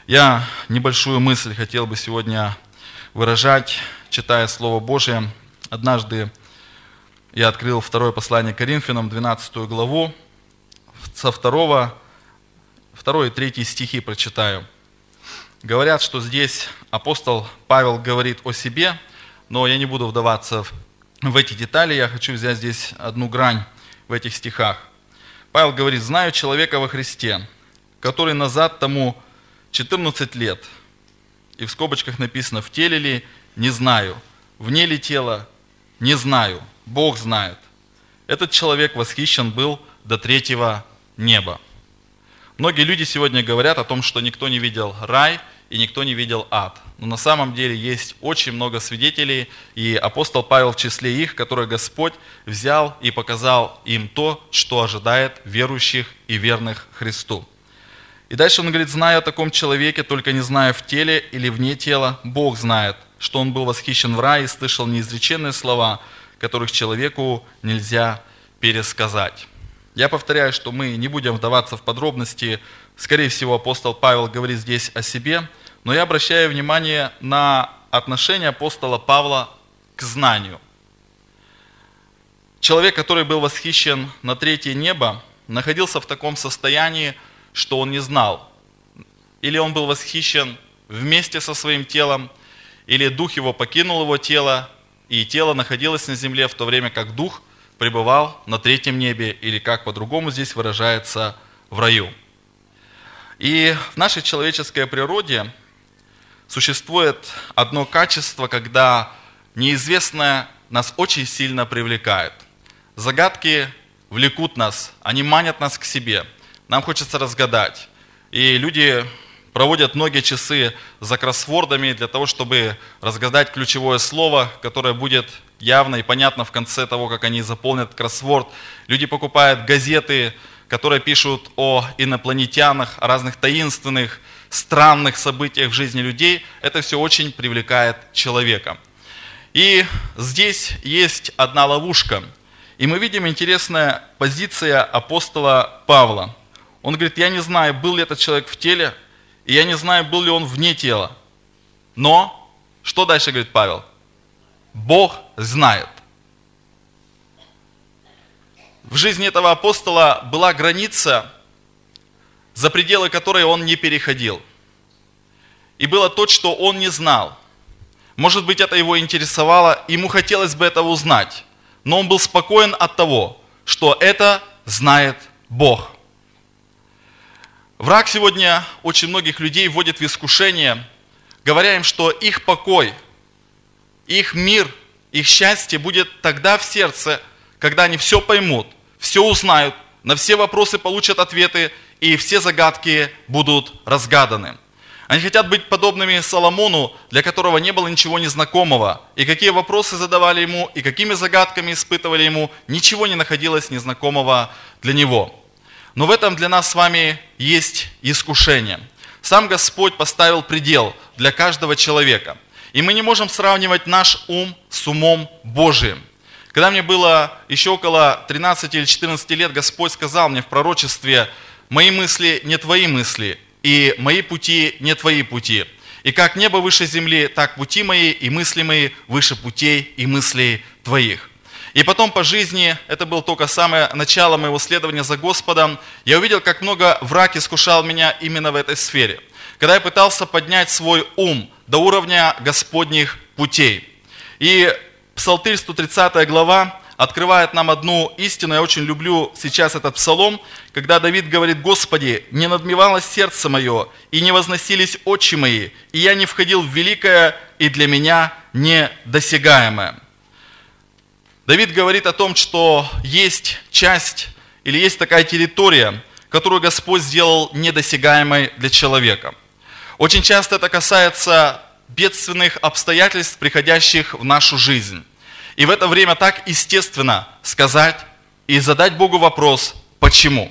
Я небольшую мысль хотел бы сегодня выражать, читая Слово Божие. Однажды я открыл второе послание Коринфянам, 12 главу, со 2 и 3 стихи прочитаю. Говорят, что здесь апостол Павел говорит о себе, но я не буду вдаваться в эти детали, я хочу взять здесь одну грань в этих стихах. Павел говорит: «Знаю человека во Христе, который назад тому 14 лет». И в скобочках написано: «В теле ли? Не знаю. Вне ли тела? Не знаю. Бог знает». Этот человек восхищен был до 3-го неба. Многие люди сегодня говорят о том, что никто не видел рай и никто не видел ад. Но на самом деле есть очень много свидетелей, и апостол Павел в числе их, которые Господь взял и показал им то, что ожидает верующих и верных Христу. И дальше он говорит: «Знаю о таком человеке, только не знаю, в теле или вне тела. Бог знает, что он был восхищен в рае и слышал неизреченные слова, которых человеку нельзя пересказать». Я повторяю, что мы не будем вдаваться в подробности. Скорее всего, апостол Павел говорит здесь о себе, но я обращаю внимание на отношение апостола Павла к знанию. Человек, который был восхищен на 3-е небо, находился в таком состоянии, что он не знал. Или он был восхищен вместе со своим телом, или дух его покинул его тело, и тело находилось на земле, в то время как дух пребывал на 3-м небе, или, как по-другому здесь выражается, в раю. И в нашей человеческой природе существует одно качество, когда неизвестное нас очень сильно привлекает. Загадки влекут нас, они манят нас к себе. Нам хочется разгадать. И люди проводят многие часы за кроссвордами для того, чтобы разгадать ключевое слово, которое будет явно и понятно в конце того, как они заполнят кроссворд. Люди покупают газеты, которые пишут о инопланетянах, о разных таинственных, странных событиях в жизни людей. Это все очень привлекает человека. И здесь есть одна ловушка. И мы видим интересная позиция апостола Павла. Он говорит: я не знаю, был ли этот человек в теле, и я не знаю, был ли он вне тела. Но, что дальше говорит Павел? Бог знает. В жизни этого апостола была граница, за пределы которой он не переходил. И было то, что он не знал. Может быть, это его интересовало, ему хотелось бы этого узнать. Но он был спокоен от того, что это знает Бог. Враг сегодня очень многих людей вводит в искушение, говоря им, что их покой, их мир, их счастье будет тогда в сердце, когда они все поймут, все узнают, на все вопросы получат ответы, и все загадки будут разгаданы. Они хотят быть подобными Соломону, для которого не было ничего незнакомого. И какие вопросы задавали ему, и какими загадками испытывали ему, ничего не находилось незнакомого для него. Но в этом для нас с вами есть искушение. Сам Господь поставил предел для каждого человека. И мы не можем сравнивать наш ум с умом Божиим. Когда мне было еще около 13 или 14 лет, Господь сказал мне в пророчестве: «Мои мысли не твои мысли, и мои пути не твои пути. И как небо выше земли, так пути мои и мысли мои выше путей и мыслей твоих». И потом по жизни, это было только самое начало моего следования за Господом, я увидел, как много враг искушал меня именно в этой сфере. Когда я пытался поднять свой ум до уровня Господних путей. И Псалтырь 130 глава открывает нам одну истину. Я очень люблю сейчас этот псалом, когда Давид говорит: «Господи, не надмевалось сердце мое, и не возносились очи мои, и я не входил в великое и для меня недосягаемое». Давид говорит о том, что есть часть или есть такая территория, которую Господь сделал недосягаемой для человека. Очень часто это касается бедственных обстоятельств, приходящих в нашу жизнь. И в это время так естественно сказать и задать Богу вопрос: почему?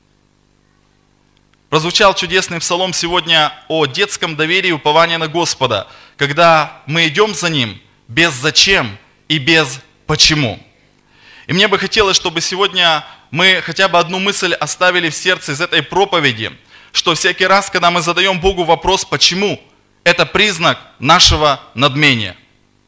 Прозвучал чудесный псалом сегодня о детском доверии и уповании на Господа, когда мы идем за Ним без «зачем» и без «почему». И мне бы хотелось, чтобы сегодня мы хотя бы одну мысль оставили в сердце из этой проповеди, что всякий раз, когда мы задаем Богу вопрос «почему?», это признак нашего надмения.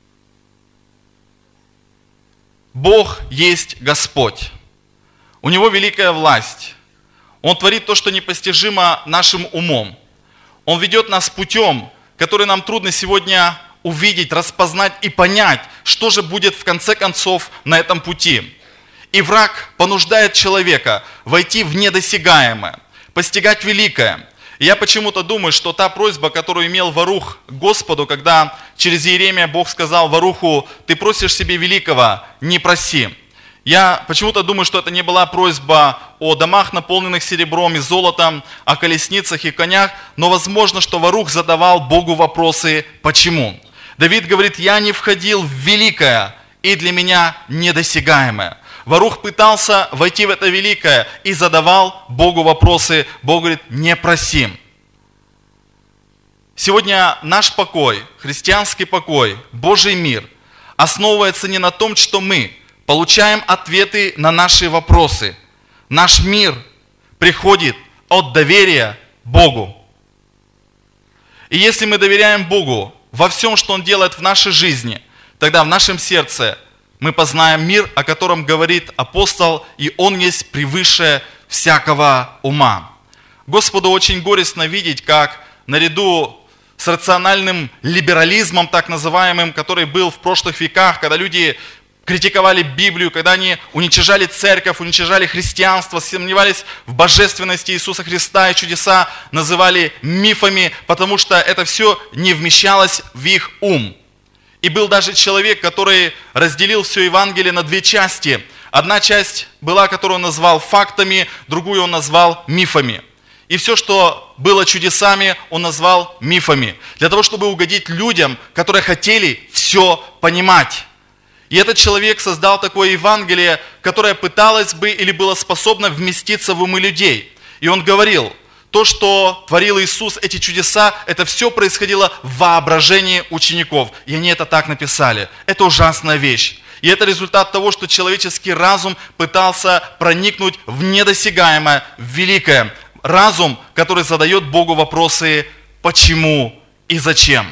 Бог есть Господь. У Него великая власть. Он творит то, что непостижимо нашим умом. Он ведет нас путем, который нам трудно сегодня увидеть, распознать и понять, что же будет в конце концов на этом пути. И враг понуждает человека войти в недосягаемое, постигать великое. И я почему-то думаю, что та просьба, которую имел Варух к Господу, когда через Иеремия Бог сказал Варуху: «Ты просишь себе великого, не проси». Я почему-то думаю, что это не была просьба о домах, наполненных серебром и золотом, о колесницах и конях, но возможно, что Варух задавал Богу вопросы «почему?». Давид говорит: «Я не входил в великое, и для меня недосягаемое». Варух пытался войти в это великое и задавал Богу вопросы. Бог говорит: «Не проси». Сегодня наш покой, христианский покой, Божий мир основывается не на том, что мы получаем ответы на наши вопросы. Наш мир приходит от доверия Богу. И если мы доверяем Богу во всем, что Он делает в нашей жизни, тогда в нашем сердце мы познаем мир, о котором говорит апостол, и он есть превыше всякого ума. Господу очень горестно видеть, как наряду с рациональным либерализмом, так называемым, который был в прошлых веках, когда люди критиковали Библию, когда они уничтожали церковь, уничтожали христианство, сомневались в божественности Иисуса Христа и чудеса называли мифами, потому что это все не вмещалось в их ум. И был даже человек, который разделил все Евангелие на две части. Одна часть была, которую он назвал фактами, другую он назвал мифами. И все, что было чудесами, он назвал мифами. Для того, чтобы угодить людям, которые хотели все понимать. И этот человек создал такое Евангелие, которое пыталось бы или было способно вместиться в умы людей. И он говорил: то, что творил Иисус, эти чудеса, это все происходило в воображении учеников. И они это так написали. Это ужасная вещь. И это результат того, что человеческий разум пытался проникнуть в недосягаемое, в великое. Разум, который задает Богу вопросы «почему?» и «зачем?».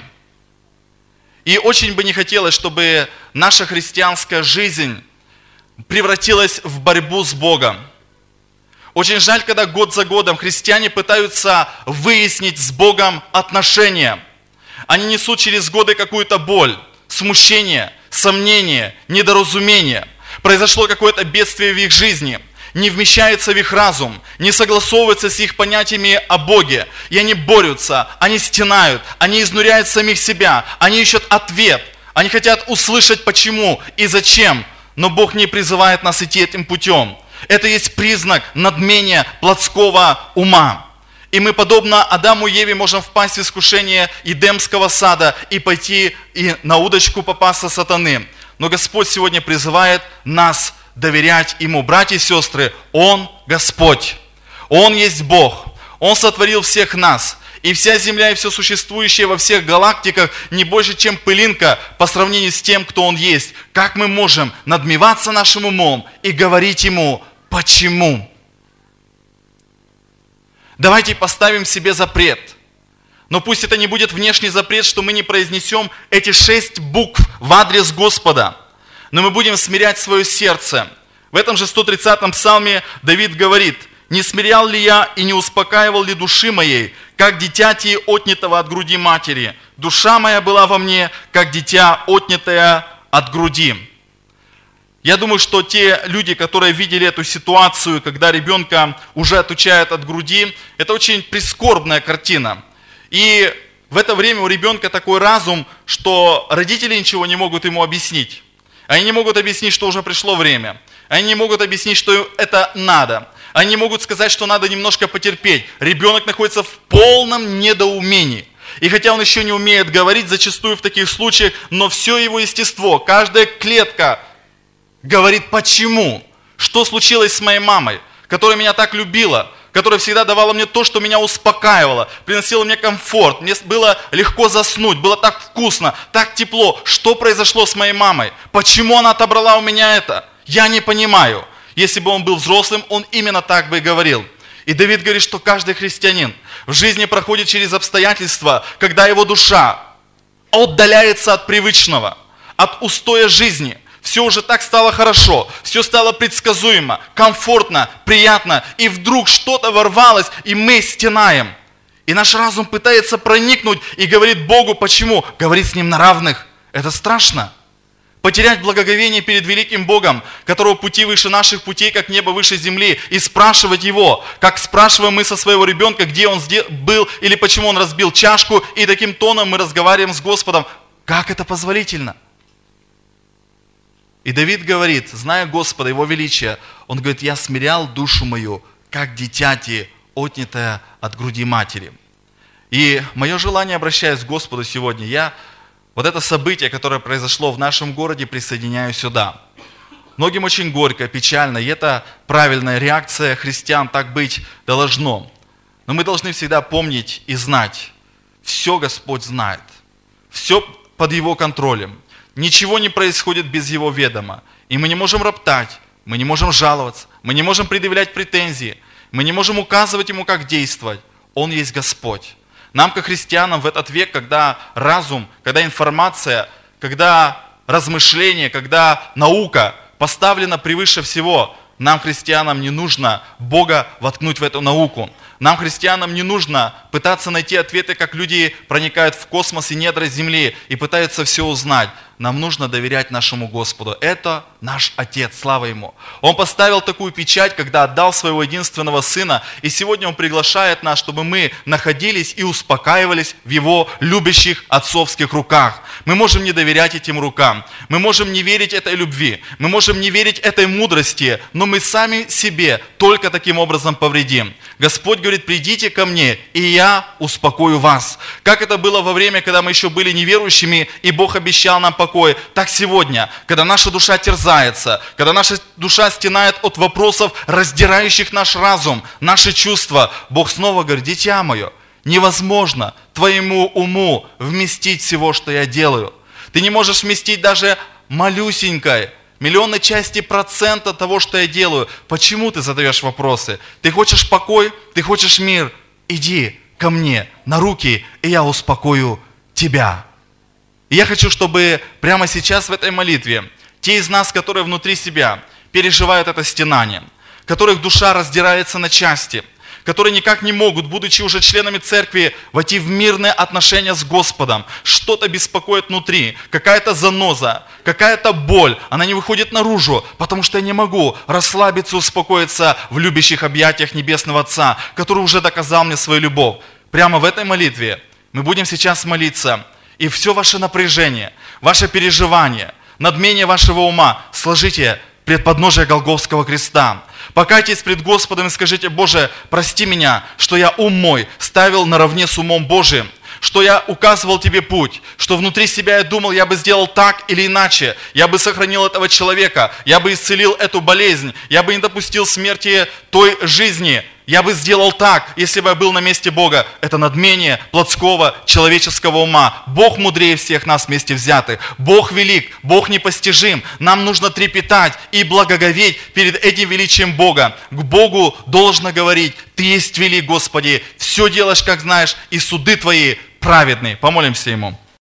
И очень бы не хотелось, чтобы наша христианская жизнь превратилась в борьбу с Богом. Очень жаль, когда год за годом христиане пытаются выяснить с Богом отношения. Они несут через годы какую-то боль, смущение, сомнение, недоразумение. Произошло какое-то бедствие в их жизни, не вмещается в их разум, не согласовывается с их понятиями о Боге. И они борются, они стенают, они изнуряют самих себя, они ищут ответ, они хотят услышать почему и зачем, но Бог не призывает нас идти этим путем. Это есть признак надмения плотского ума. И мы, подобно Адаму и Еве, можем впасть в искушение Эдемского сада и пойти и на удочку попасться сатаны. Но Господь сегодня призывает нас доверять Ему. Братья и сестры, Он Господь. Он есть Бог. Он сотворил всех нас. И вся земля, и все существующее во всех галактиках не больше, чем пылинка по сравнению с тем, кто Он есть. Как мы можем надмеваться нашим умом и говорить Ему «почему?». Давайте поставим себе запрет. Но пусть это не будет внешний запрет, что мы не произнесем эти 6 букв в адрес Господа. Но мы будем смирять свое сердце. В этом же 130-м псалме Давид говорит: «Не смирял ли я и не успокаивал ли души моей, как дитяти отнятого от груди матери? Душа моя была во мне, как дитя, отнятое от груди». Я думаю, что те люди, которые видели эту ситуацию, когда ребенка уже отучают от груди, это очень прискорбная картина. И в это время у ребенка такой разум, что родители ничего не могут ему объяснить. Они не могут объяснить, что уже пришло время. Они не могут объяснить, что это надо. Они не могут сказать, что надо немножко потерпеть. Ребенок находится в полном недоумении. И хотя он еще не умеет говорить, зачастую в таких случаях, но все его естество, каждая клетка говорит «почему?». Что случилось с моей мамой, которая меня так любила, которая всегда давала мне то, что меня успокаивало, приносила мне комфорт, мне было легко заснуть, было так вкусно, так тепло. Что произошло с моей мамой? Почему она отобрала у меня это? Я не понимаю. Если бы он был взрослым, он именно так бы и говорил. И Давид говорит, что каждый христианин в жизни проходит через обстоятельства, когда его душа отдаляется от привычного, от устоя жизни. Все уже так стало хорошо, все стало предсказуемо, комфортно, приятно, и вдруг что-то ворвалось, и мы стенаем. И наш разум пытается проникнуть и говорит Богу, почему? Говорит с Ним на равных. Это страшно. Потерять благоговение перед великим Богом, которого пути выше наших путей, как небо выше земли, и спрашивать Его, как спрашиваем мы со своего ребенка, где он был или почему он разбил чашку, и таким тоном мы разговариваем с Господом. Как это позволительно? И Давид говорит, зная Господа, Его величие, он говорит, я смирял душу мою, как дитяти, отнятое от груди матери. И мое желание, обращаясь к Господу сегодня, я вот это событие, которое произошло в нашем городе, присоединяю сюда. Многим очень горько, печально, и это правильная реакция христиан, так быть должно. Но мы должны всегда помнить и знать, все Господь знает, все под Его контролем. Ничего не происходит без Его ведома. И мы не можем роптать, мы не можем жаловаться, мы не можем предъявлять претензии, мы не можем указывать Ему, как действовать. Он есть Господь. Нам, как христианам, в этот век, когда разум, когда информация, когда размышление, когда наука поставлена превыше всего, нам, христианам, не нужно Бога воткнуть в эту науку. Нам, христианам, не нужно пытаться найти ответы, как люди проникают в космос и недра земли и пытаются все узнать. Нам нужно доверять нашему Господу. Это наш Отец, слава Ему. Он поставил такую печать, когда отдал своего единственного Сына, и сегодня Он приглашает нас, чтобы мы находились и успокаивались в Его любящих отцовских руках. Мы можем не доверять этим рукам, мы можем не верить этой любви, мы можем не верить этой мудрости, но мы сами себе только таким образом повредим. Господь говорит, придите ко мне, и я успокою вас. Как это было во время, когда мы еще были неверующими, и Бог обещал нам покой, так сегодня, когда наша душа терзается, когда наша душа стенает от вопросов, раздирающих наш разум, наши чувства, Бог снова говорит, дитя мое, невозможно твоему уму вместить всего, что я делаю. Ты не можешь вместить даже малюсенькой, миллионной части процента того, что я делаю. Почему ты задаешь вопросы? Ты хочешь покой? Ты хочешь мир? Иди ко мне на руки, и я успокою тебя. И я хочу, чтобы прямо сейчас в этой молитве те из нас, которые внутри себя переживают это стенание, которых душа раздирается на части, которые никак не могут, будучи уже членами церкви, войти в мирные отношения с Господом. Что-то беспокоит внутри, какая-то заноза, какая-то боль, она не выходит наружу, потому что я не могу расслабиться, успокоиться в любящих объятиях Небесного Отца, который уже доказал мне свою любовь. Прямо в этой молитве мы будем сейчас молиться, и все ваше напряжение, ваше переживание, надмение вашего ума сложите пред подножие Голгофского креста. Покайтесь пред Господом и скажите, Боже, прости меня, что я ум мой ставил наравне с умом Божиим, что я указывал Тебе путь, что внутри себя я думал, я бы сделал так или иначе, я бы сохранил этого человека, я бы исцелил эту болезнь, я бы не допустил смерти той жизни, я бы сделал так, если бы я был на месте Бога. Это надмение плотского человеческого ума. Бог мудрее всех нас вместе взятых. Бог велик, Бог непостижим. Нам нужно трепетать и благоговеть перед этим величием Бога. К Богу должно говорить, Ты есть велик, Господи, все делаешь, как знаешь, и суды Твои праведны. Помолимся Ему.